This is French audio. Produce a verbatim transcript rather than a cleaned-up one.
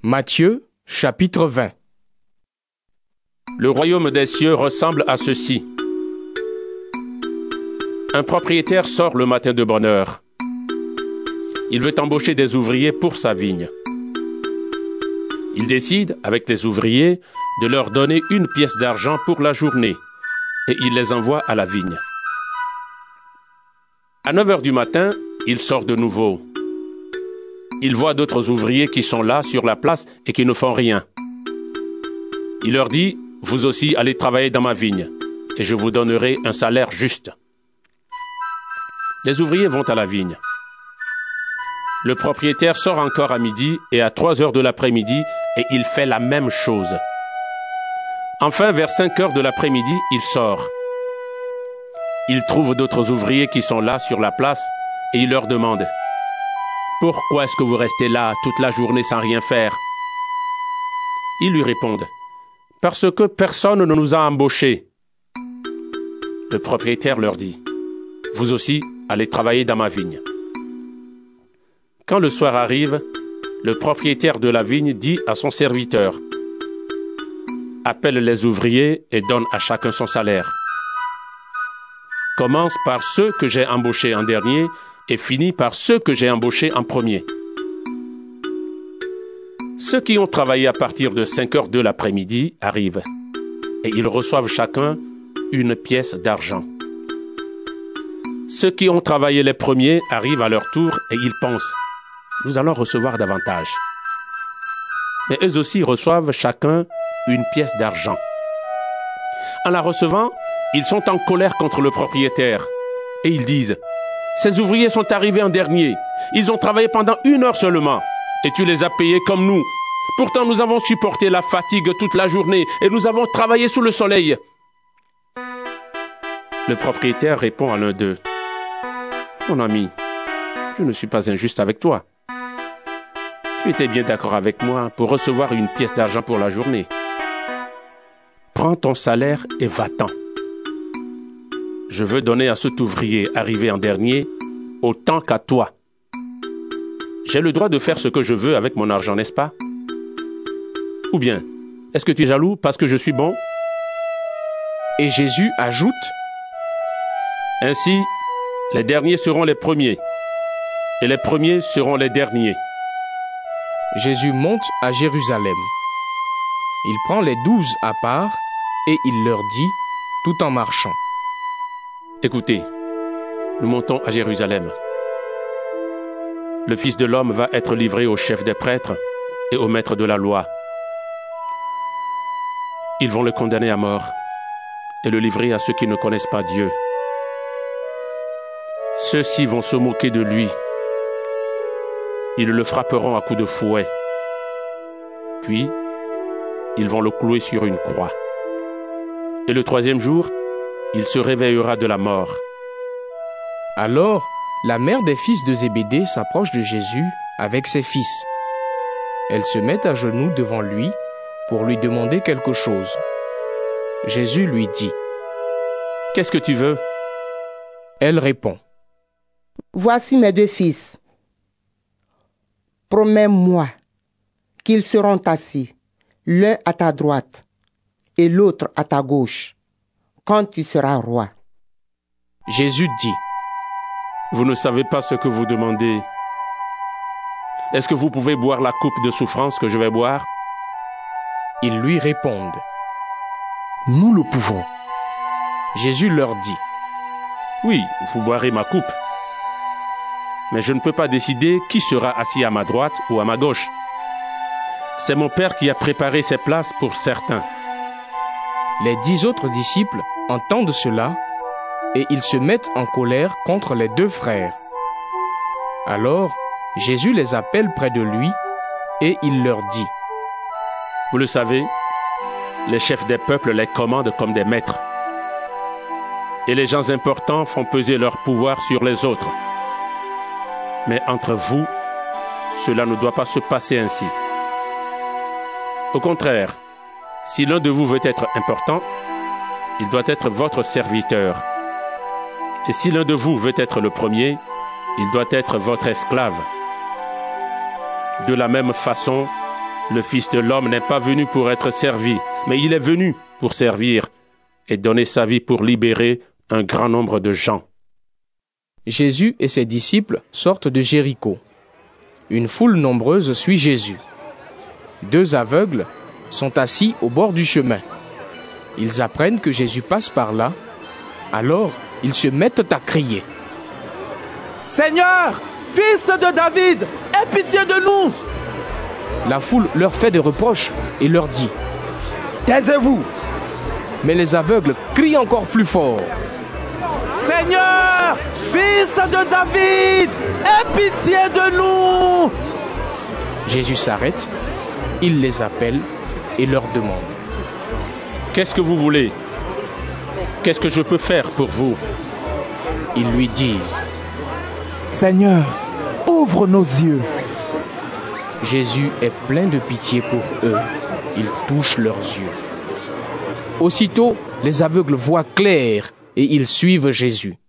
Matthieu, chapitre vingt. Le royaume des cieux ressemble à ceci. Un propriétaire sort le matin de bonne heure. Il veut embaucher des ouvriers pour sa vigne. Il décide, avec les ouvriers, de leur donner une pièce d'argent pour la journée, et il les envoie à la vigne. À neuf heures du matin, il sort de nouveau. Il voit d'autres ouvriers qui sont là sur la place et qui ne font rien. Il leur dit, « Vous aussi allez travailler dans ma vigne, et je vous donnerai un salaire juste. » Les ouvriers vont à la vigne. Le propriétaire sort encore à midi et à trois heures de l'après-midi, et il fait la même chose. Enfin, vers cinq heures de l'après-midi, il sort. Il trouve d'autres ouvriers qui sont là sur la place, et il leur demande, « Pourquoi est-ce que vous restez là toute la journée sans rien faire ?» Ils lui répondent, « Parce que personne ne nous a embauchés. » Le propriétaire leur dit, « Vous aussi, allez travailler dans ma vigne. » Quand le soir arrive, le propriétaire de la vigne dit à son serviteur, « Appelle les ouvriers et donne à chacun son salaire. Commence par ceux que j'ai embauchés en dernier et finis par ceux que j'ai embauchés en premier. » Ceux qui ont travaillé à partir de cinq heures de l'après-midi arrivent et ils reçoivent chacun une pièce d'argent. Ceux qui ont travaillé les premiers arrivent à leur tour et ils pensent « Nous allons recevoir davantage. » Mais eux aussi reçoivent chacun une pièce d'argent. En la recevant, ils sont en colère contre le propriétaire et ils disent « Ces ouvriers sont arrivés en dernier. Ils ont travaillé pendant une heure seulement et tu les as payés comme nous. Pourtant, nous avons supporté la fatigue toute la journée et nous avons travaillé sous le soleil. » Le propriétaire répond à l'un d'eux « Mon ami, je ne suis pas injuste avec toi. Tu étais bien d'accord avec moi pour recevoir une pièce d'argent pour la journée. Prends ton salaire et va-t'en. Je veux donner à cet ouvrier arrivé en dernier autant qu'à toi. J'ai le droit de faire ce que je veux avec mon argent, n'est-ce pas? Ou bien, est-ce que tu es jaloux parce que je suis bon? » Et Jésus ajoute, « Ainsi, les derniers seront les premiers, et les premiers seront les derniers. » Jésus monte à Jérusalem. Il prend les douze à part et il leur dit, tout en marchant, « Écoutez, nous montons à Jérusalem. Le Fils de l'homme va être livré aux chefs des prêtres et aux maîtres de la loi. Ils vont le condamner à mort et le livrer à ceux qui ne connaissent pas Dieu. Ceux-ci vont se moquer de lui. Ils le frapperont à coups de fouet. Puis, ils vont le clouer sur une croix. Et le troisième jour, il se réveillera de la mort. » Alors, la mère des fils de Zébédée s'approche de Jésus avec ses fils. Elle se met à genoux devant lui pour lui demander quelque chose. Jésus lui dit, « Qu'est-ce que tu veux ?» Elle répond, « Voici mes deux fils. Promets-moi qu'ils seront assis, l'un à ta droite et l'autre à ta gauche, quand tu seras roi. » Jésus dit, « Vous ne savez pas ce que vous demandez. Est-ce que vous pouvez boire la coupe de souffrance que je vais boire ?» Ils lui répondent, « Nous le pouvons. » Jésus leur dit, « Oui, vous boirez ma coupe. Mais je ne peux pas décider qui sera assis à ma droite ou à ma gauche. C'est mon Père qui a préparé ces places pour certains. » Les dix autres disciples entendent cela et ils se mettent en colère contre les deux frères. Alors, Jésus les appelle près de lui et il leur dit, « Vous le savez, les chefs des peuples les commandent comme des maîtres. Et les gens importants font peser leur pouvoir sur les autres. Mais entre vous, cela ne doit pas se passer ainsi. Au contraire, si l'un de vous veut être important, il doit être votre serviteur. Et si l'un de vous veut être le premier, il doit être votre esclave. De la même façon, Le Fils de l'homme n'est pas venu pour être servi, mais il est venu pour servir et donner sa vie pour libérer un grand nombre de gens. » Jésus et ses disciples sortent de Jéricho. Une foule nombreuse suit Jésus. Deux aveugles sont assis au bord du chemin. Ils apprennent que Jésus passe par là. Alors, ils se mettent à crier. « Seigneur, fils de David, aie pitié de nous !» La foule leur fait des reproches et leur dit « Taisez-vous !» Mais les aveugles crient encore plus fort. « Seigneur, fils de David, aie pitié de nous !» Jésus s'arrête, il les appelle et leur demande. « Qu'est-ce que vous voulez? Qu'est-ce que je peux faire pour vous ?» Ils lui disent « Seigneur, ouvre nos yeux !» Jésus est plein de pitié pour eux. Il touche leurs yeux. Aussitôt, les aveugles voient clair et ils suivent Jésus.